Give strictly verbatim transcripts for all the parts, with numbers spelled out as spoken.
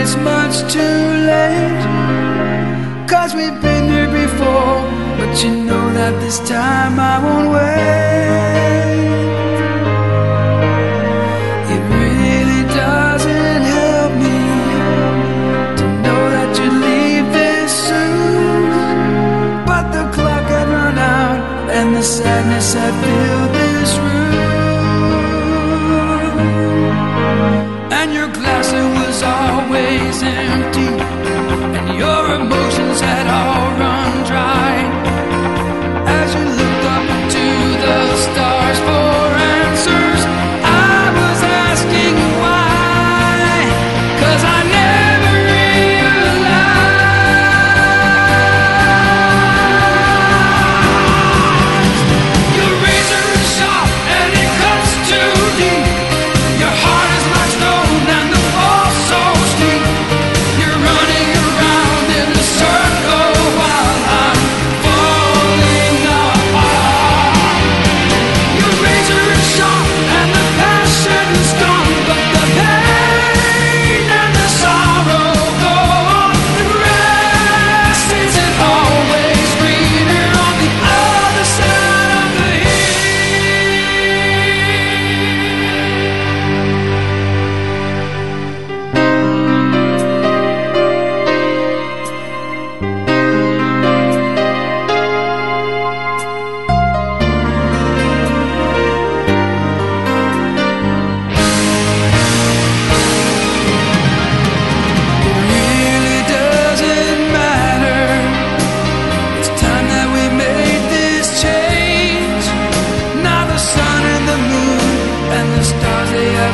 it's much too late, 'cause we've been here before. But you know that this time I won't wait. It really doesn't help me to know that you leave this soon, but the clock had run out and the sadness had filled this room, and your glass, it was always empty, and your emotions had all run dry. As you looked up into the stars for answers, I was asking why, 'cause I never realized your razor is sharp and it cuts too deep. Your heart is like stone and the fall so steep. You're running around in a circle while I'm falling apart. Your razor is sharp and the passion's gone, but the pain and the sorrow go on. The grass isn't always greener on the other side of the hill. It really doesn't matter. It's time that we made this change. Now the sun and the moon and the stars, they have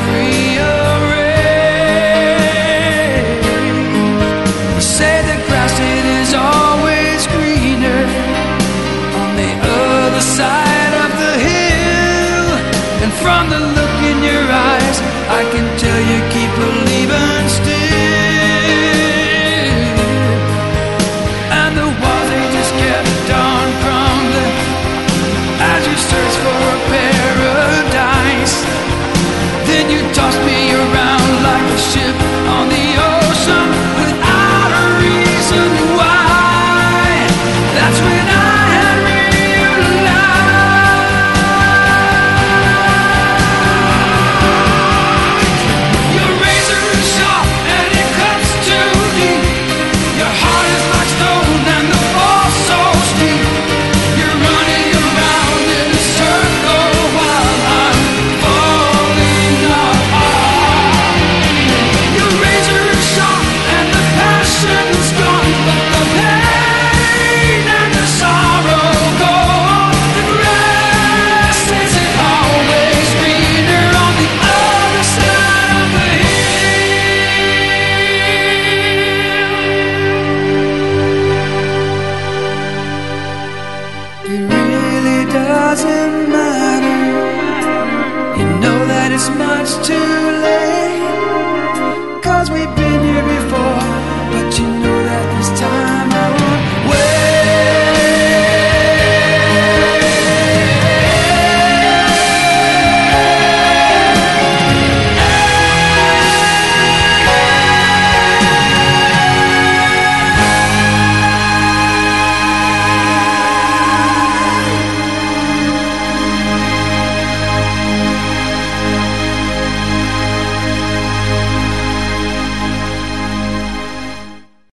rearranged. They say the grass, it is always greener on the other side of the hill. And from the look in your eyes, I can tell you